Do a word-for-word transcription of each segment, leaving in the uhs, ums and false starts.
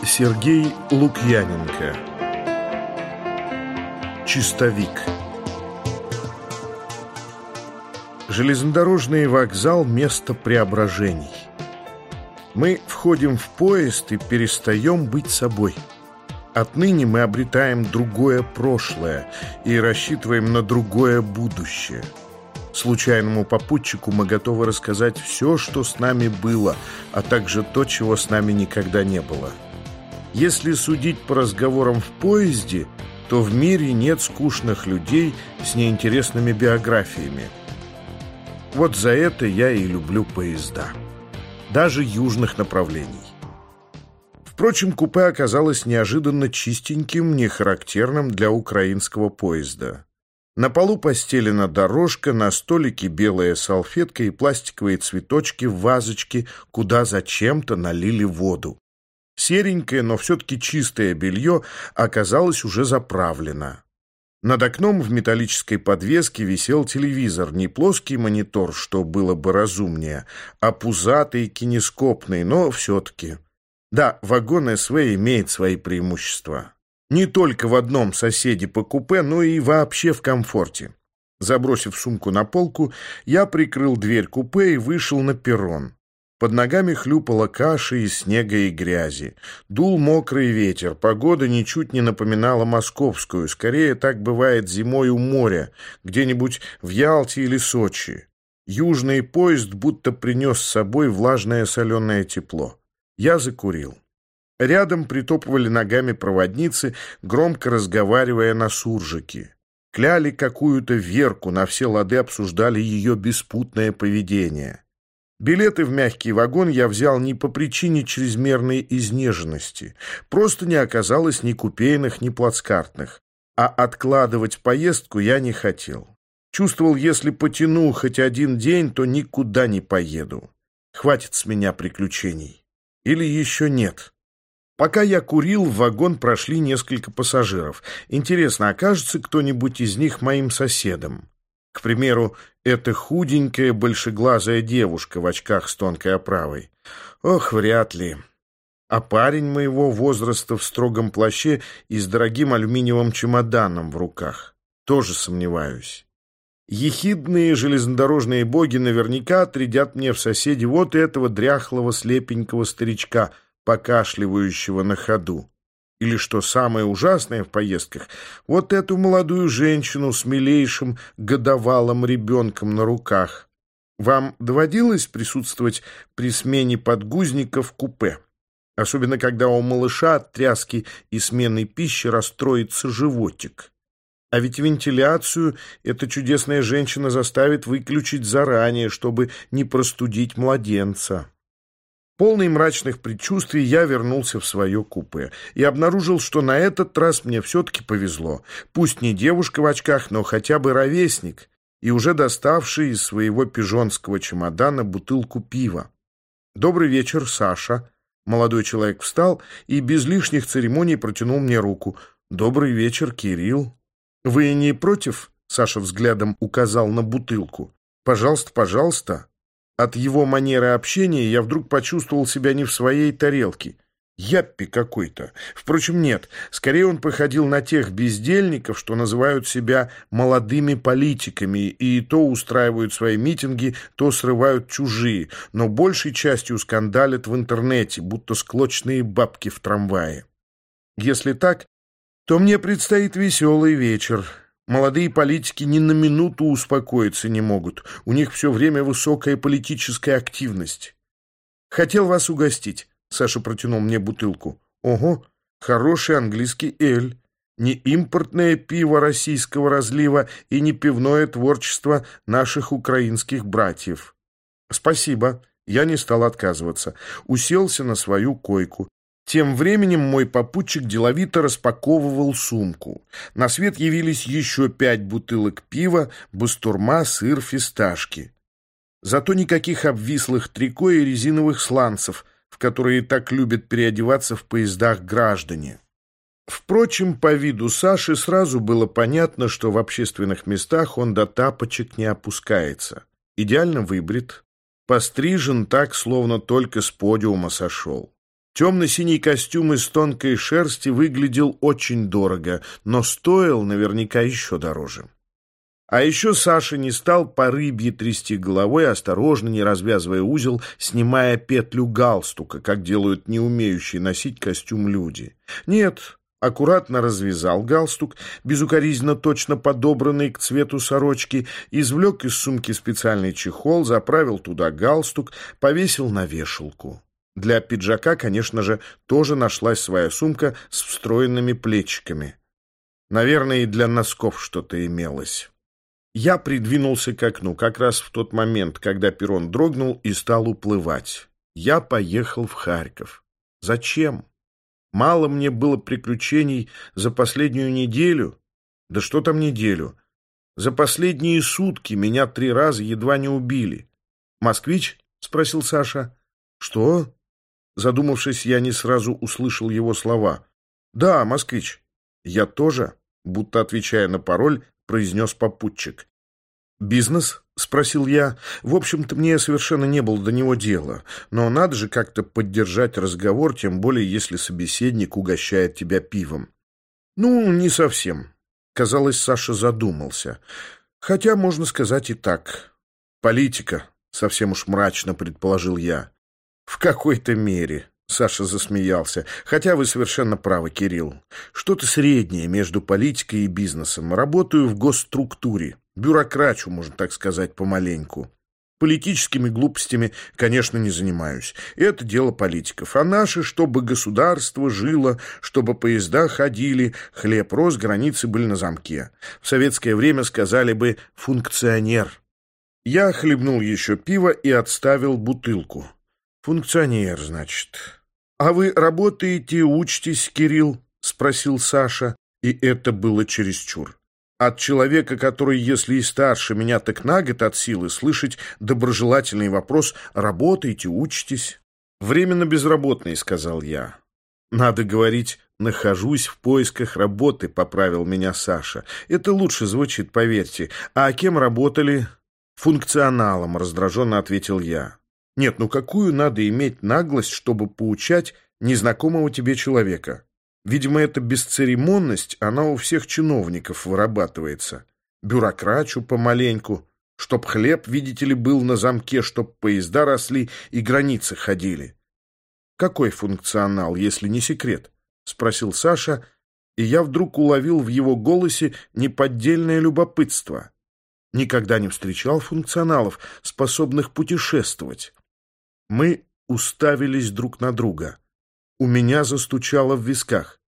Сергей Лукьяненко. Чистовик. Железнодорожный вокзал — место преображений. Мы входим в поезд и перестаем быть собой. Отныне мы обретаем другое прошлое и рассчитываем на другое будущее. Случайному попутчику мы готовы рассказать все, что с нами было, а также то, чего с нами никогда не было. Если судить по разговорам в поезде, то в мире нет скучных людей с неинтересными биографиями. Вот за это я и люблю поезда, даже южных направлений. Впрочем, купе оказалось неожиданно чистеньким, не характерным для украинского поезда. На полу постелена дорожка, на столике белая салфетка и пластиковые цветочки в вазочке, куда зачем-то налили воду. Серенькое, но все-таки чистое белье оказалось уже заправлено. Над окном в металлической подвеске висел телевизор, не плоский монитор, что было бы разумнее, а пузатый, кинескопный, но все-таки. Да, вагон СВ имеет свои преимущества. Не только в одном соседе по купе, но и вообще в комфорте. Забросив сумку на полку, я прикрыл дверь купе и вышел на перрон. Под ногами хлюпала каша из снега и грязи. Дул мокрый ветер, погода ничуть не напоминала московскую, скорее так бывает зимой у моря, где-нибудь в Ялте или Сочи. Южный поезд будто принес с собой влажное соленое тепло. Я закурил. Рядом притопывали ногами проводницы, громко разговаривая на суржике. Кляли какую-то Верку, на все лады обсуждали ее беспутное поведение. Билеты в мягкий вагон я взял не по причине чрезмерной изнеженности. Просто не оказалось ни купейных, ни плацкартных. А откладывать поездку я не хотел. Чувствовал, если потяну хоть один день, то никуда не поеду. Хватит с меня приключений. Или еще нет. Пока я курил, в вагон прошли несколько пассажиров. Интересно, окажется кто-нибудь из них моим соседом? К примеру, эта худенькая, большеглазая девушка в очках с тонкой оправой. Ох, вряд ли. А парень моего возраста в строгом плаще и с дорогим алюминиевым чемоданом в руках. Тоже сомневаюсь. Ехидные железнодорожные боги наверняка отрядят мне в соседи вот этого дряхлого слепенького старичка, покашливающего на ходу. Или, что самое ужасное в поездках, вот эту молодую женщину с милейшим годовалым ребенком на руках. Вам доводилось присутствовать при смене подгузников в купе? Особенно, когда у малыша от тряски и смены пищи расстроится животик. А ведь вентиляцию эта чудесная женщина заставит выключить заранее, чтобы не простудить младенца. Полный мрачных предчувствий, я вернулся в свое купе и обнаружил, что на этот раз мне все-таки повезло. Пусть не девушка в очках, но хотя бы ровесник, и уже доставший из своего пижонского чемодана бутылку пива. «Добрый вечер, Саша». Молодой человек встал и без лишних церемоний протянул мне руку. «Добрый вечер, Кирилл». «Вы не против?» — Саша взглядом указал на бутылку. «Пожалуйста, пожалуйста». От его манеры общения я вдруг почувствовал себя не в своей тарелке. Яппи какой-то. Впрочем, нет. Скорее он походил на тех бездельников, что называют себя молодыми политиками и то устраивают свои митинги, то срывают чужие, но большей частью скандалят в интернете, будто склочные бабки в трамвае. Если так, то мне предстоит веселый вечер. Молодые политики ни на минуту успокоиться не могут. У них все время высокая политическая активность. «Хотел вас угостить», — Саша протянул мне бутылку. «Ого, хороший английский эль. Не импортное пиво российского разлива и не пивное творчество наших украинских братьев». «Спасибо». Я не стал отказываться. Уселся на свою койку. Тем временем мой попутчик деловито распаковывал сумку. На свет явились еще пять бутылок пива, бастурма, сыр, фисташки. Зато никаких обвислых трико и резиновых сланцев, в которые так любят переодеваться в поездах граждане. Впрочем, по виду Саши сразу было понятно, что в общественных местах он до тапочек не опускается. Идеально выбрит, пострижен так, словно только с подиума сошел. Темно-синий костюм из тонкой шерсти выглядел очень дорого, но стоил наверняка еще дороже. А еще Саша не стал по рыбье трясти головой, осторожно, не развязывая узел, снимая петлю галстука, как делают не умеющие носить костюм люди. Нет, аккуратно развязал галстук, безукоризненно точно подобранный к цвету сорочки, извлек из сумки специальный чехол, заправил туда галстук, повесил на вешалку. Для пиджака, конечно же, тоже нашлась своя сумка с встроенными плечиками. Наверное, и для носков что-то имелось. Я придвинулся к окну как раз в тот момент, когда перрон дрогнул и стал уплывать. Я поехал в Харьков. Зачем? Мало мне было приключений за последнюю неделю? Да что там неделю? За последние сутки меня три раза едва не убили. «Москвич?» — спросил Саша. «Что?» Задумавшись, я не сразу услышал его слова. «Да, москвич». «Я тоже», будто отвечая на пароль, произнес попутчик. «Бизнес?» — спросил я. В общем-то, мне совершенно не было до него дела. Но надо же как-то поддержать разговор, тем более, если собеседник угощает тебя пивом. «Ну, не совсем». Казалось, Саша задумался. «Хотя, можно сказать и так. Политика», — совсем уж мрачно предположил я. «В какой-то мере», — Саша засмеялся. «Хотя вы совершенно правы, Кирилл. Что-то среднее между политикой и бизнесом. Работаю в госструктуре. Бюрокрачу, можно так сказать, помаленьку. Политическими глупостями, конечно, не занимаюсь. Это дело политиков. А наши, чтобы государство жило, чтобы поезда ходили, хлеб рос, границы были на замке. В советское время сказали бы «функционер». Я хлебнул еще пиво и отставил бутылку. «Функционер, значит». «А вы работаете, учитесь, Кирилл?» — спросил Саша. И это было чересчур. От человека, который, если и старше меня так на год от силы, слышать доброжелательный вопрос «работаете, учитесь?» «Временно безработный», — сказал я. «Надо говорить, нахожусь в поисках работы», — поправил меня Саша. «Это лучше звучит, поверьте. А кем работали?» «Функционалом», — раздраженно ответил я. «Нет, ну какую надо иметь наглость, чтобы поучать незнакомого тебе человека? Видимо, эта бесцеремонность, она у всех чиновников вырабатывается. Бюрокрачу помаленьку, чтоб хлеб, видите ли, был на замке, чтоб поезда росли и границы ходили». «Какой функционал, если не секрет?» — спросил Саша, и я вдруг уловил в его голосе неподдельное любопытство. Никогда не встречал функционалов, способных путешествовать. Мы уставились друг на друга. У меня застучало в висках.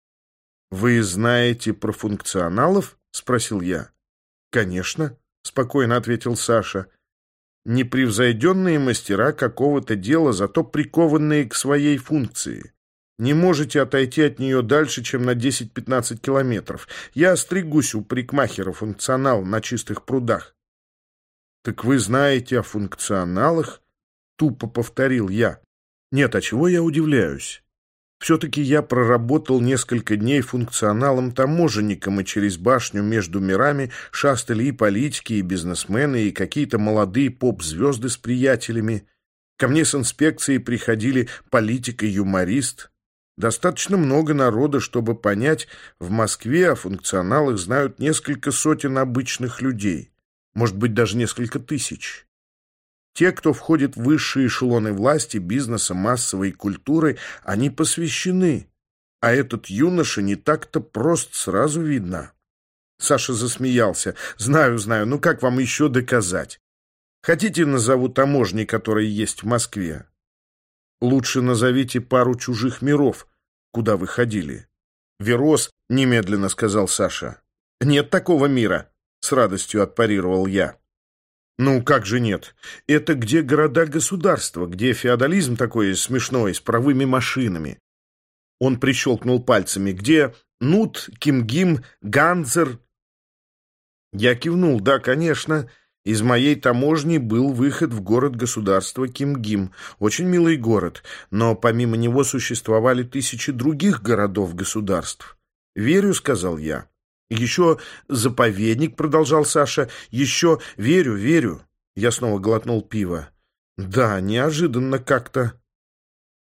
«Вы знаете про функционалов?» — спросил я. «Конечно», — спокойно ответил Саша. «Непревзойденные мастера какого-то дела, зато прикованные к своей функции. Не можете отойти от нее дальше, чем на десять-пятнадцать километров. Я стригусь у парикмахера функционал на Чистых прудах». «Так вы знаете о функционалах?» — тупо повторил я. «Нет, а чего я удивляюсь? Все-таки я проработал несколько дней функционалом-таможенником, и через башню между мирами шастали и политики, и бизнесмены, и какие-то молодые поп-звезды с приятелями. Ко мне с инспекцией приходили политик и юморист. Достаточно много народа, чтобы понять, в Москве о функционалах знают несколько сотен обычных людей, может быть, даже несколько тысяч. Те, кто входит в высшие эшелоны власти, бизнеса, массовой культуры, они посвящены. А этот юноша не так-то прост, сразу видно». Саша засмеялся. «Знаю, знаю, ну как вам еще доказать? Хотите, назову таможни, которые есть в Москве? Лучше назовите пару чужих миров, куда вы ходили». «Верос», — немедленно сказал Саша. «Нет такого мира», — с радостью отпарировал я. «Ну, как же нет? Это где города-государства, где феодализм такой смешной, с паровыми машинами». Он прищелкнул пальцами. «Где Нут, Кимгим, Ганцер?» Я кивнул. «Да, конечно. Из моей таможни был выход в город-государство Кимгим. Очень милый город, но помимо него существовали тысячи других городов-государств». «Верю», — сказал я. «Еще заповедник», — продолжал Саша. «Еще верю, верю». Я снова глотнул пиво. «Да, неожиданно как-то».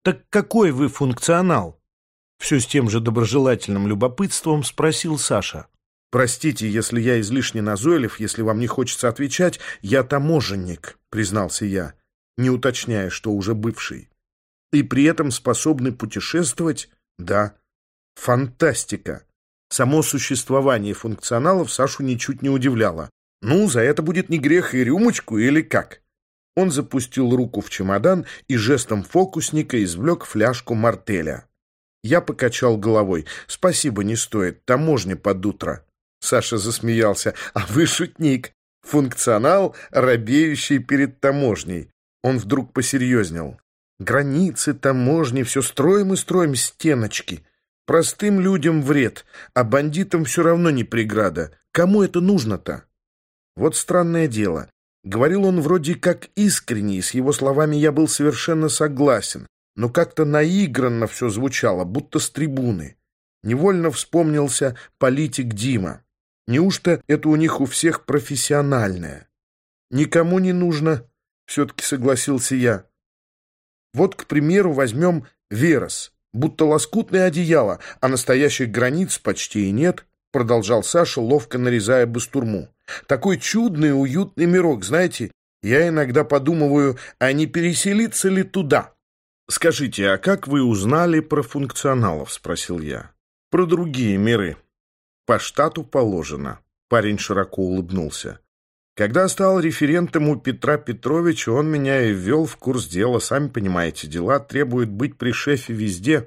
«Так какой вы функционал?» Все с тем же доброжелательным любопытством спросил Саша. «Простите, если я излишне назойлив, если вам не хочется отвечать, я таможенник», — признался я, не уточняя, что уже бывший. «И при этом способный путешествовать? Да. Фантастика!» Само существование функционалов Сашу ничуть не удивляло. «Ну, за это будет не грех и рюмочку, или как?» Он запустил руку в чемодан и жестом фокусника извлек фляжку мартеля. Я покачал головой. «Спасибо, не стоит. Таможня под утро». Саша засмеялся. «А вы шутник. Функционал, робеющий перед таможней». Он вдруг посерьезнел. «Границы, таможни, все строим и строим стеночки. Простым людям вред, а бандитам все равно не преграда. Кому это нужно-то?» Вот странное дело. Говорил он вроде как искренне, и с его словами я был совершенно согласен, но как-то наигранно все звучало, будто с трибуны. Невольно вспомнился политик Дима. Неужто это у них у всех профессиональное? «Никому не нужно», — все-таки согласился я. «Вот, к примеру, возьмем Верос, будто лоскутное одеяло, а настоящих границ почти и нет», — продолжал Саша, ловко нарезая бастурму. «Такой чудный, уютный мирок, знаете, я иногда подумываю, а не переселиться ли туда?» «Скажите, а как вы узнали про функционалов?» — спросил я. «Про другие миры». «По штату положено», — парень широко улыбнулся. «Когда стал референтом у Петра Петровича, он меня и ввел в курс дела. Сами понимаете, дела требуют быть при шефе везде».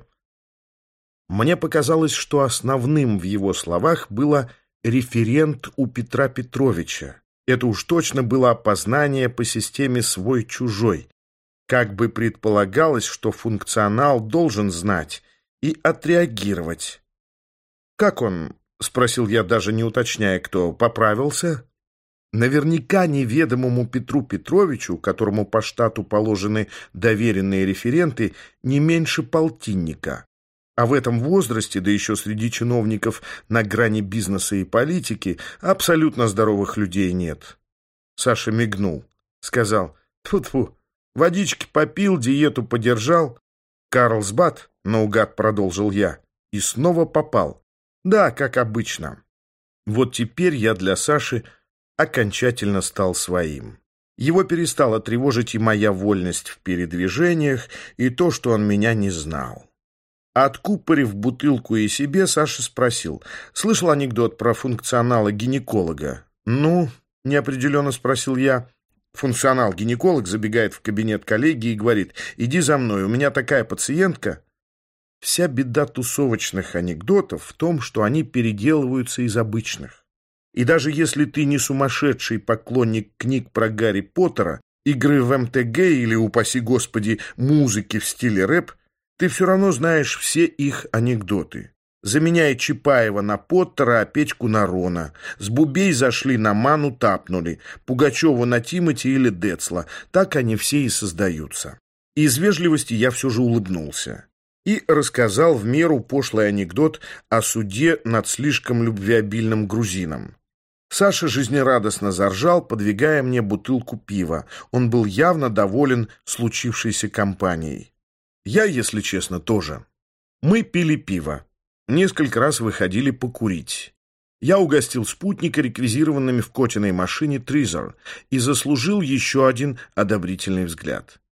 Мне показалось, что основным в его словах было «референт у Петра Петровича». Это уж точно было опознание по системе «свой-чужой». Как бы предполагалось, что функционал должен знать и отреагировать. «Как он?» — спросил я, даже не уточняя, кто. «Поправился?» Наверняка неведомому Петру Петровичу, которому по штату положены доверенные референты, не меньше полтинника. А в этом возрасте, да еще среди чиновников на грани бизнеса и политики, абсолютно здоровых людей нет. Саша мигнул, сказал: «Тьфу-тьфу, водички попил, диету подержал». «Карлсбад», — наугад продолжил я, и снова попал. «Да, как обычно». Вот теперь я для Саши окончательно стал своим. Его перестала тревожить и моя вольность в передвижениях, и то, что он меня не знал. Откупорив бутылку и себе, Саша спросил: «Слышал анекдот про функционала-гинеколога?» «Ну?» — неопределенно спросил я. Функционал-гинеколог забегает в кабинет коллеги и говорит: «Иди за мной, у меня такая пациентка». Вся беда тусовочных анекдотов в том, что они переделываются из обычных. И даже если ты не сумасшедший поклонник книг про Гарри Поттера, игры в эм тэ гэ или, упаси господи, музыки в стиле рэп, ты все равно знаешь все их анекдоты. Заменяя Чапаева на Поттера, а Петьку на Рона. С Бубей зашли, на Ману тапнули. Пугачева на Тимати или Децла. Так они все и создаются. Из вежливости я все же улыбнулся. И рассказал в меру пошлый анекдот о суде над слишком любвеобильным грузином. Саша жизнерадостно заржал, подвигая мне бутылку пива. Он был явно доволен случившейся компанией. Я, если честно, тоже. Мы пили пиво. Несколько раз выходили покурить. Я угостил спутника реквизированными в Котиной машине Тризер и заслужил еще один одобрительный взгляд.